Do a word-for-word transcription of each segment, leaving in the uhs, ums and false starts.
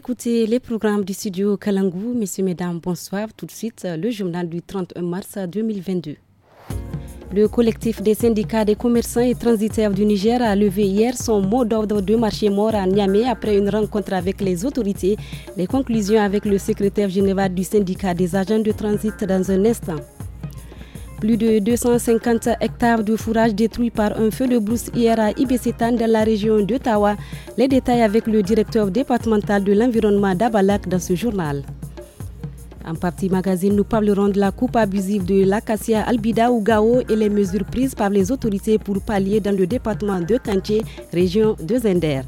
écoutez les programmes du studio Kalangou. Messieurs, mesdames, bonsoir. Tout de suite, le journal du trente et un mars deux mille vingt-deux. Le collectif des syndicats des commerçants et transitaires du Niger a levé hier son mot d'ordre de marché mort à Niamey après une rencontre avec les autorités. Les conclusions avec le secrétaire général du syndicat des agents de transit dans un instant. Plus de deux cent cinquante hectares de fourrage détruits par un feu de brousse hier à Ibessetan dans la région d'Ottawa. Les détails avec le directeur départemental de l'environnement d'Abalak dans ce journal. En partie magazine, nous parlerons de la coupe abusive de l'acacia albida ou Gao et les mesures prises par les autorités pour pallier dans le département de Kanché, région de Zender.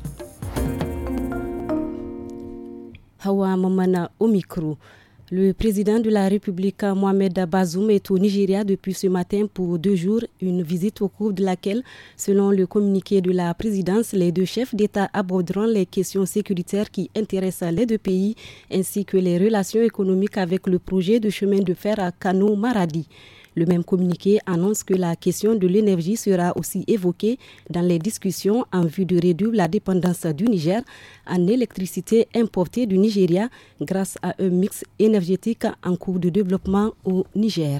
Hawa Mamana au micro. Le président de la République, Mohamed Bazoum, est au Nigeria depuis ce matin pour deux jours, une visite au cours de laquelle, selon le communiqué de la présidence, les deux chefs d'État aborderont les questions sécuritaires qui intéressent les deux pays, ainsi que les relations économiques avec le projet de chemin de fer à Kano-Maradi. Le même communiqué annonce que la question de l'énergie sera aussi évoquée dans les discussions en vue de réduire la dépendance du Niger en électricité importée du Nigeria grâce à un mix énergétique en cours de développement au Niger.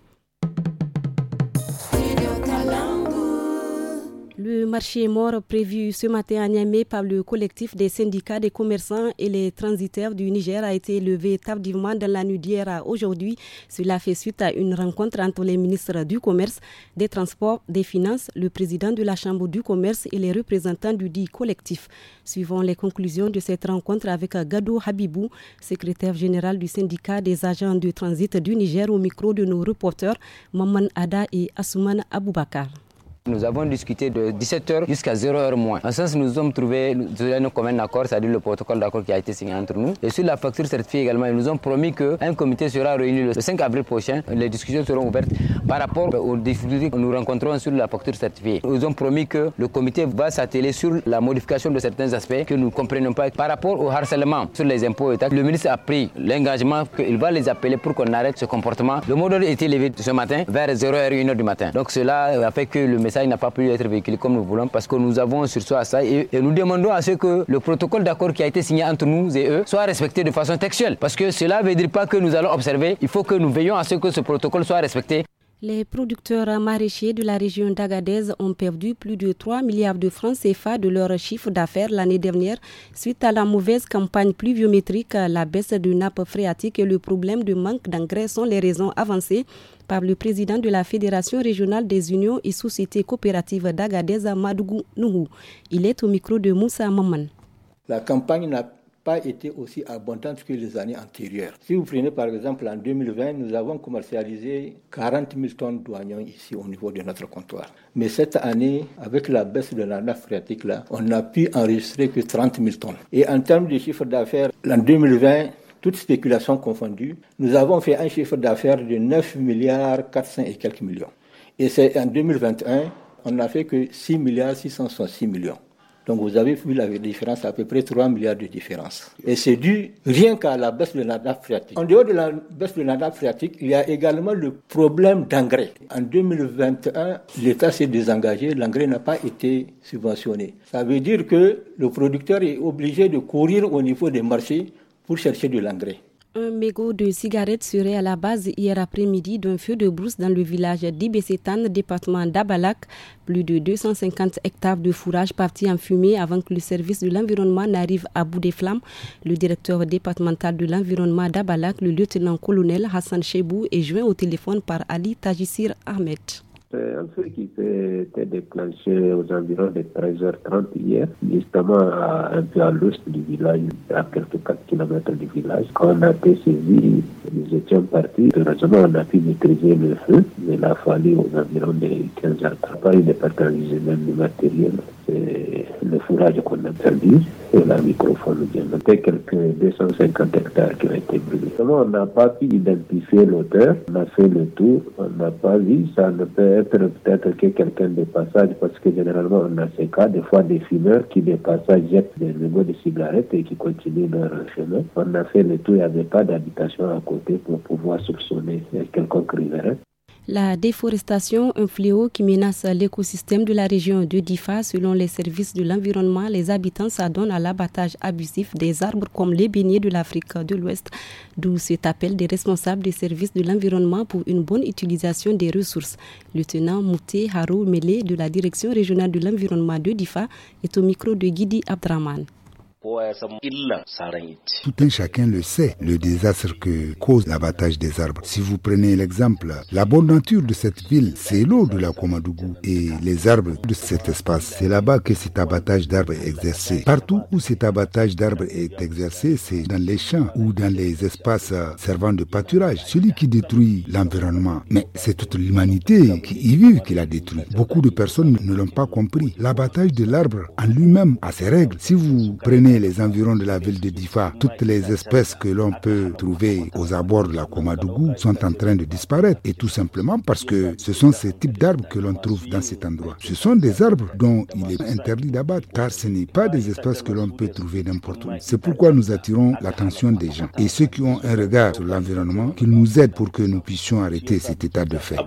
Le marché mort prévu ce matin à Niamey par le collectif des syndicats des commerçants et les transitaires du Niger a été levé tardivement dans la nuit d'hier à aujourd'hui. Cela fait suite à une rencontre entre les ministres du Commerce, des Transports, des Finances, le président de la Chambre du Commerce et les représentants du dit collectif. Suivant les conclusions de cette rencontre avec Gado Habibou, secrétaire général du syndicat des agents de transit du Niger, au micro de nos reporters Maman Ada et Assouman Aboubakar. Nous avons discuté de dix-sept heures jusqu'à zéro heure moins. En ce sens, nous sommes trouvés un commun accord, c'est-à-dire le protocole d'accord qui a été signé entre nous. Et sur la facture certifiée également, ils nous ont promis qu'un comité sera réuni le cinq avril prochain. Les discussions seront ouvertes par rapport aux difficultés que nous rencontrons sur la facture certifiée. Ils nous ont promis que le comité va s'atteler sur la modification de certains aspects que nous ne comprenons pas. Par rapport au harcèlement sur les impôts et taxes, le ministre a pris l'engagement qu'il va les appeler pour qu'on arrête ce comportement. Le mot d'ordre a été levé ce matin vers zéro heure une heure du matin. Donc cela a fait que le message n'a pas pu être véhiculé comme nous voulons parce que nous avons sur soi ça et, et nous demandons à ce que le protocole d'accord qui a été signé entre nous et eux soit respecté de façon textuelle parce que cela ne veut dire pas que nous allons observer, il faut que nous veillons à ce que ce protocole soit respecté. Les producteurs maraîchers de la région d'Agadez ont perdu plus de trois milliards de francs C F A de leur chiffre d'affaires l'année dernière suite à la mauvaise campagne pluviométrique, la baisse de nappe phréatique et le problème de manque d'engrais sont les raisons avancées par le président de la Fédération régionale des unions et sociétés coopératives d'Agadez, Madougou Nouhou. Il est au micro de Moussa Maman. La campagne n'a pas été aussi abondante que les années antérieures. Si vous prenez par exemple en deux mille vingt, nous avons commercialisé quarante mille tonnes d'oignons ici au niveau de notre comptoir. Mais cette année, avec la baisse de la nappe phréatique là, on n'a pu enregistrer que trente mille tonnes. Et en termes de chiffre d'affaires, en deux mille vingt, toutes spéculations confondues, nous avons fait un chiffre d'affaires de neuf milliards quatre cents et quelques millions. Et c'est en deux mille vingt et un, on n'a fait que six milliards six cent soixante-six millions. Donc vous avez vu la différence, à peu près trois milliards de différence. Et c'est dû rien qu'à la baisse de la nappe phréatique. En dehors de la baisse de la nappe phréatique, il y a également le problème d'engrais. En deux mille vingt et un, l'État s'est désengagé, l'engrais n'a pas été subventionné. Ça veut dire que le producteur est obligé de courir au niveau des marchés pour chercher de l'engrais. Un mégot de cigarettes serait à la base hier après-midi d'un feu de brousse dans le village d'Ibessetan, département d'Abalak. Plus de deux cent cinquante hectares de fourrage partis en fumée avant que le service de l'environnement n'arrive à bout des flammes. Le directeur départemental de l'environnement d'Abalak, le lieutenant-colonel Hassan Chebou, est joint au téléphone par Ali Tajissir Ahmed. C'est un feu qui s'est déclenché aux environs de treize heures trente hier, justement à, un peu à l'ouest du village, à quelques quatre kilomètres du village. Quand on a été saisi, nous étions partis. Heureusement, on a pu maîtriser le feu, mais il a fallu aux environs de quinze heures trente. Pas une départagisée même du matériel. C'est le fourrage qu'on a perdu et la microphone vient. C'était quelques deux cent cinquante hectares qui ont été brûlés. On n'a pas pu identifier l'auteur. On a fait le tour. On n'a pas vu. Ça ne peut être peut-être que quelqu'un de passage parce que généralement on a ces cas, des fois des fumeurs qui de passage jettent des mégots de cigarettes et qui continuent leur chemin. On a fait le tour. Il n'y avait pas d'habitation à côté pour pouvoir soupçonner quelconque riverain. La déforestation, un fléau qui menace l'écosystème de la région de Difa. Selon les services de l'environnement, les habitants s'adonnent à l'abattage abusif des arbres comme les beignets de l'Afrique de l'Ouest, d'où cet appel des responsables des services de l'environnement pour une bonne utilisation des ressources. Lieutenant Mouté Harou Mele de la Direction régionale de l'environnement de Difa est au micro de Guidi Abdraman. Tout un chacun le sait, le désastre que cause l'abattage des arbres. Si vous prenez l'exemple, la bonne nature de cette ville, c'est l'eau de la Komadougou et les arbres de cet espace. C'est là-bas que cet abattage d'arbres est exercé. Partout où cet abattage d'arbres est exercé, c'est dans les champs ou dans les espaces servant de pâturage. Celui qui détruit l'environnement, mais c'est toute l'humanité qui y vit qui l'a détruit. Beaucoup de personnes ne l'ont pas compris. L'abattage de l'arbre en lui-même a ses règles. Si vous prenez les environs de la ville de Difa, toutes les espèces que l'on peut trouver aux abords de la Komadougou sont en train de disparaître. Et tout simplement parce que ce sont ces types d'arbres que l'on trouve dans cet endroit. Ce sont des arbres dont il est interdit d'abattre, car ce n'est pas des espèces que l'on peut trouver n'importe où. C'est pourquoi nous attirons l'attention des gens et ceux qui ont un regard sur l'environnement, qu'ils nous aident pour que nous puissions arrêter cet état de fait.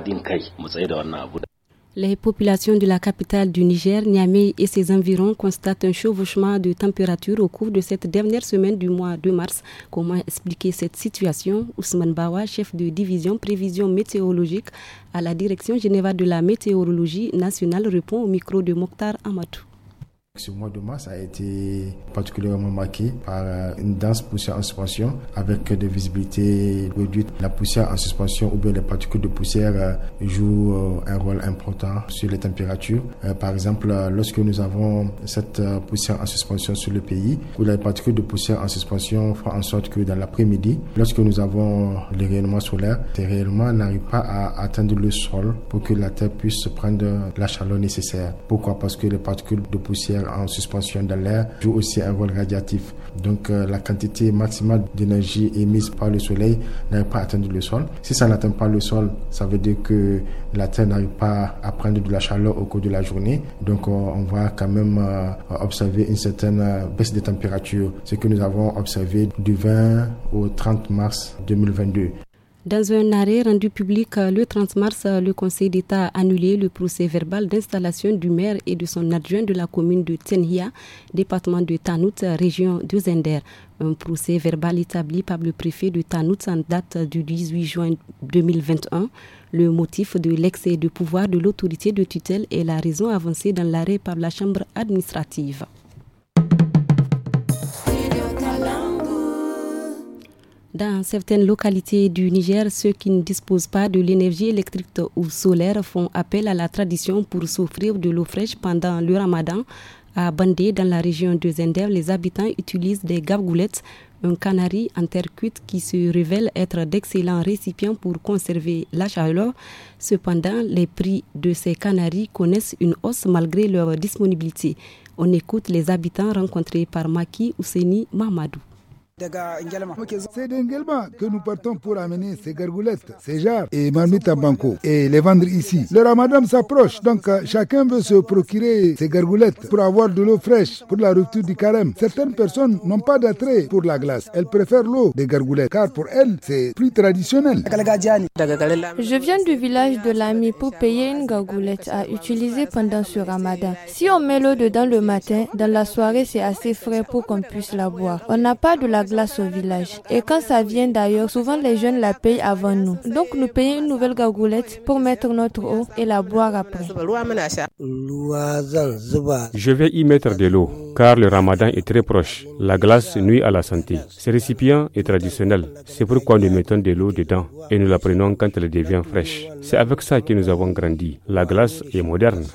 Les populations de la capitale du Niger, Niamey et ses environs constatent un chevauchement de température au cours de cette dernière semaine du mois de mars. Comment expliquer cette situation? Ousmane Bawa, chef de division prévision météorologique à la Direction générale de la météorologie nationale, répond au micro de Mokhtar Amadou. Ce mois de mars a été particulièrement marqué par une dense poussière en suspension avec des visibilités réduites. La poussière en suspension ou bien les particules de poussière jouent un rôle important sur les températures. Par exemple, lorsque nous avons cette poussière en suspension sur le pays, où les particules de poussière en suspension font en sorte que dans l'après-midi, lorsque nous avons les rayonnements solaires, ces rayonnements n'arrivent pas à atteindre le sol pour que la Terre puisse prendre la chaleur nécessaire. Pourquoi? Parce que les particules de poussière en suspension dans l'air joue aussi un rôle radiatif. Donc euh, la quantité maximale d'énergie émise par le soleil n'arrive pas à atteindre le sol. Si ça n'atteint pas le sol, ça veut dire que la Terre n'arrive pas à prendre de la chaleur au cours de la journée. Donc euh, on va quand même euh, observer une certaine euh, baisse de température. Ce que nous avons observé du vingt au trente mars deux mille vingt-deux. Dans un arrêt rendu public le trente mars, le Conseil d'État a annulé le procès verbal d'installation du maire et de son adjoint de la commune de Tsenhia, département de Tanout, région de Zender. Un procès verbal établi par le préfet de Tanout en date du dix-huit juin deux mille vingt et un. Le motif de l'excès de pouvoir de l'autorité de tutelle est la raison avancée dans l'arrêt par la chambre administrative. Dans certaines localités du Niger, ceux qui ne disposent pas de l'énergie électrique ou solaire font appel à la tradition pour s'offrir de l'eau fraîche pendant le ramadan. À Bandé, dans la région de Zender, les habitants utilisent des gavgoulettes, un canari en terre cuite qui se révèle être d'excellents récipients pour conserver la chaleur. Cependant, les prix de ces canaris connaissent une hausse malgré leur disponibilité. On écoute les habitants rencontrés par Maki Ouseni Mamadou. C'est d'Engelma que nous partons pour amener ces gargoulettes, ces jarres et marmites à banco et les vendre ici. Le ramadan s'approche, donc euh, chacun veut se procurer ces gargoulettes pour avoir de l'eau fraîche pour la rupture du carême. Certaines personnes n'ont pas d'attrait pour la glace. Elles préfèrent l'eau des gargoulettes car pour elles, c'est plus traditionnel. Je viens du village de l'Ami pour payer une gargoulette à utiliser pendant ce ramadan. Si on met l'eau dedans le matin, dans la soirée, c'est assez frais pour qu'on puisse la boire. On n'a pas de la glace au village. Et quand ça vient d'ailleurs, souvent les jeunes la payent avant nous. Donc nous payons une nouvelle gargoulette pour mettre notre eau et la boire après. Je vais y mettre de l'eau, car le ramadan est très proche. La glace nuit à la santé. Ce récipient est traditionnel. C'est pourquoi nous mettons de l'eau dedans et nous la prenons quand elle devient fraîche. C'est avec ça que nous avons grandi. La glace est moderne.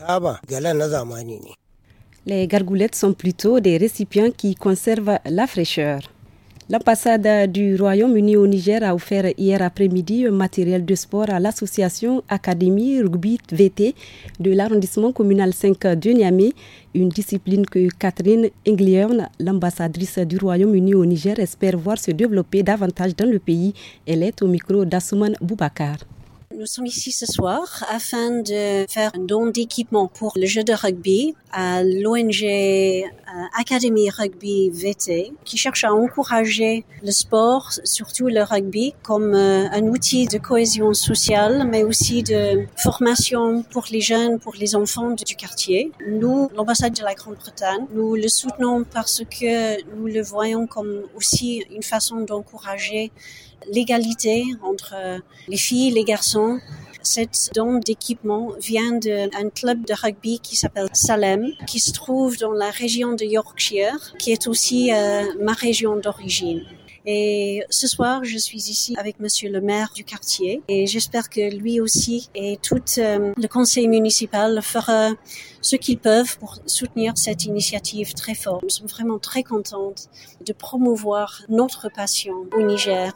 Les gargoulettes sont plutôt des récipients qui conservent la fraîcheur. L'ambassade du Royaume-Uni au Niger a offert hier après-midi un matériel de sport à l'association Académie Rugby V T de l'arrondissement communal cinq de Niamey, une discipline que Catherine Engliern, l'ambassadrice du Royaume-Uni au Niger, espère voir se développer davantage dans le pays. Elle est au micro d'Assouman Boubacar. Nous sommes ici ce soir afin de faire un don d'équipement pour le jeu de rugby à l'O N G euh, Académie Rugby V T qui cherche à encourager le sport, surtout le rugby, comme euh, un outil de cohésion sociale, mais aussi de formation pour les jeunes, pour les enfants du quartier. Nous, l'ambassade de la Grande-Bretagne, nous le soutenons parce que nous le voyons comme aussi une façon d'encourager l'égalité entre les filles et les garçons. Cet don d'équipement vient d'un club de rugby qui s'appelle Salem, qui se trouve dans la région de Yorkshire, qui est aussi euh, ma région d'origine. Et ce soir, je suis ici avec monsieur le maire du quartier et j'espère que lui aussi et tout euh, le conseil municipal fera ce qu'ils peuvent pour soutenir cette initiative très forte. Nous sommes vraiment très contentes de promouvoir notre passion au Niger.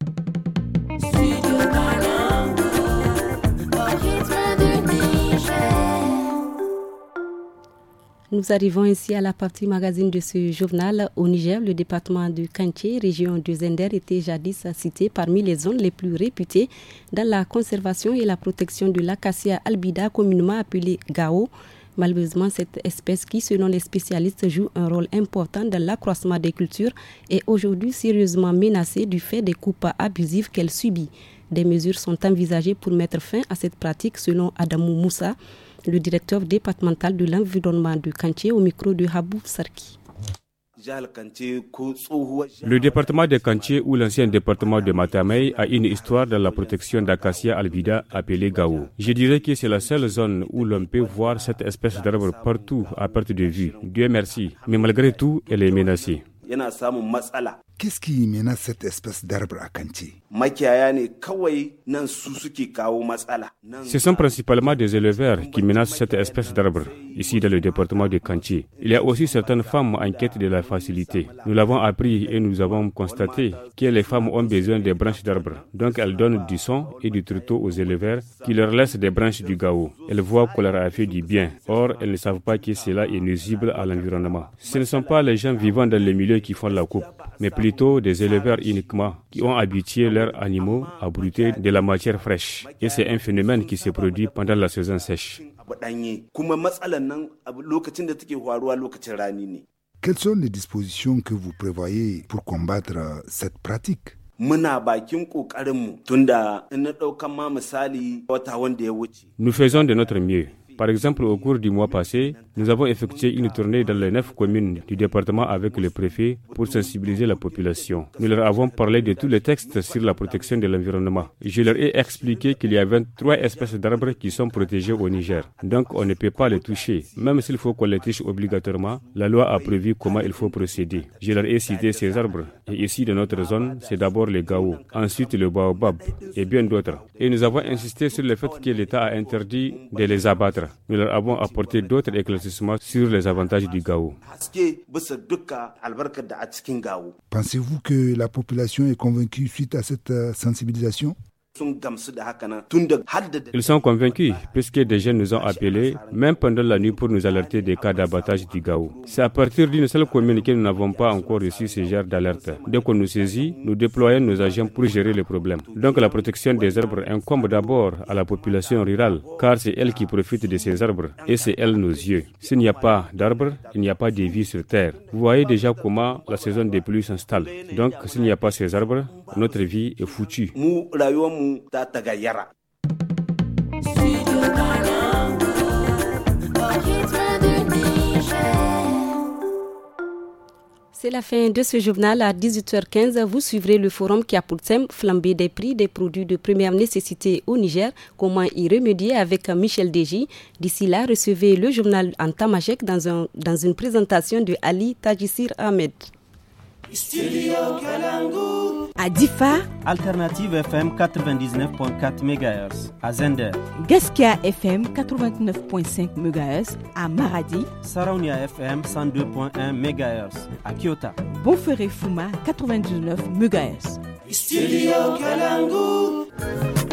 Nous arrivons ainsi à la partie magazine de ce journal. Au Niger, le département de Kanché, région de Zender, était jadis cité parmi les zones les plus réputées dans la conservation et la protection de l'acacia albida, communément appelée gao. Malheureusement, cette espèce qui, selon les spécialistes, joue un rôle important dans l'accroissement des cultures est aujourd'hui sérieusement menacée du fait des coupes abusives qu'elle subit. Des mesures sont envisagées pour mettre fin à cette pratique, selon Adamou Moussa, le directeur départemental de l'environnement de Kanché, au micro de Habou Sarki. Le département de Kanché, ou l'ancien département de Matamei, a une histoire dans la protection d'acacia albida appelée gao. Je dirais que c'est la seule zone où l'on peut voir cette espèce d'arbre partout à perte de vue. Dieu merci. Mais malgré tout, elle est menacée. Qu'est-ce qui menace cette espèce d'arbre à Kanché? Ce sont principalement des éleveurs qui menacent cette espèce d'arbre, ici dans le département de Kanché. Il y a aussi certaines femmes en quête de la facilité. Nous l'avons appris et nous avons constaté que les femmes ont besoin des branches d'arbres. Donc elles donnent du son et du trottoir aux éleveurs qui leur laissent des branches du gao. Elles voient qu'on leur a fait du bien. Or, elles ne savent pas que cela est nuisible à l'environnement. Ce ne sont pas les gens vivant dans les milieux qui font la coupe, mais plutôt des éleveurs uniquement qui ont habitué leurs animaux à brouter de la matière fraîche. Et c'est un phénomène qui se produit pendant la saison sèche. Quelles sont les dispositions que vous prévoyez pour combattre cette pratique? Nous faisons de notre mieux. Par exemple, au cours du mois passé, nous avons effectué une tournée dans les neuf communes du département avec le préfet pour sensibiliser la population. Nous leur avons parlé de tous les textes sur la protection de l'environnement. Je leur ai expliqué qu'il y a vingt-trois espèces d'arbres qui sont protégées au Niger. Donc, on ne peut pas les toucher. Même s'il faut qu'on les touche obligatoirement, la loi a prévu comment il faut procéder. Je leur ai cité ces arbres. Et ici, dans notre zone, c'est d'abord le gao, ensuite le baobab et bien d'autres. Et nous avons insisté sur le fait que l'État a interdit de les abattre. Nous leur avons apporté d'autres éclaircissements sur les avantages du gao. Pensez-vous que la population est convaincue suite à cette sensibilisation? Ils sont convaincus, puisque des jeunes nous ont appelés, même pendant la nuit, pour nous alerter des cas d'abattage du gao. C'est à partir d'une seule commune que nous n'avons pas encore reçu ce genre d'alerte. Dès qu'on nous saisit, nous déployons nos agents pour gérer le problème. Donc la protection des arbres incombe d'abord à la population rurale, car c'est elle qui profite de ces arbres, et c'est elle nos yeux. S'il n'y a pas d'arbres, il n'y a pas de vie sur terre. Vous voyez déjà comment la saison des pluies s'installe. Donc s'il n'y a pas ces arbres, notre vie est foutue. C'est la fin de ce journal. À dix-huit heures quinze, vous suivrez le forum qui a pour thème flamber des prix des produits de première nécessité au Niger. Comment y remédier avec Michel Deji. D'ici là, recevez le journal en tamashek dans, un, dans une présentation de Ali Tajissir Ahmed. Studio Kalangu. À Difa, Alternative F M quatre-vingt-dix-neuf virgule quatre mégahertz. À Zender, Gaskia F M quatre-vingt-neuf virgule cinq mégahertz. À Maradi, Saraunia F M cent deux virgule un mégahertz. À Kyoto, Bonferré Fuma quatre-vingt-dix-neuf mégahertz. Studio Kalangu.